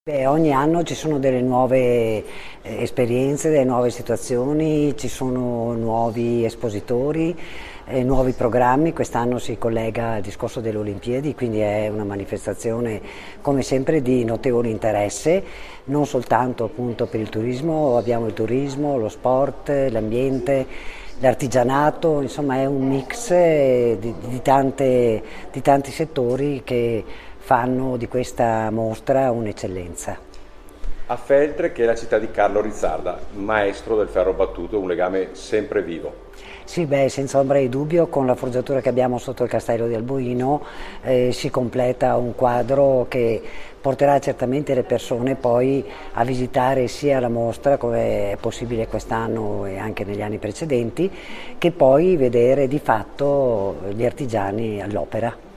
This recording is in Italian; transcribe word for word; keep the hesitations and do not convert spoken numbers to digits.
Beh, ogni anno ci sono delle nuove eh, esperienze, delle nuove situazioni, ci sono nuovi espositori, eh, nuovi programmi. Quest'anno si collega al discorso delle Olimpiadi, quindi è una manifestazione come sempre di notevole interesse, non soltanto appunto per il turismo, abbiamo il turismo, lo sport, l'ambiente, l'artigianato, insomma è un mix eh, di, di tante- di tanti settori che fanno di questa mostra un'eccellenza. A Feltre, che è la città di Carlo Rizzarda, maestro del ferro battuto, un legame sempre vivo. Sì, beh, senza ombra di dubbio, con la forgiatura che abbiamo sotto il castello di Alboino eh, si completa un quadro che porterà certamente le persone poi a visitare sia la mostra, come è possibile quest'anno e anche negli anni precedenti, che poi vedere di fatto gli artigiani all'opera.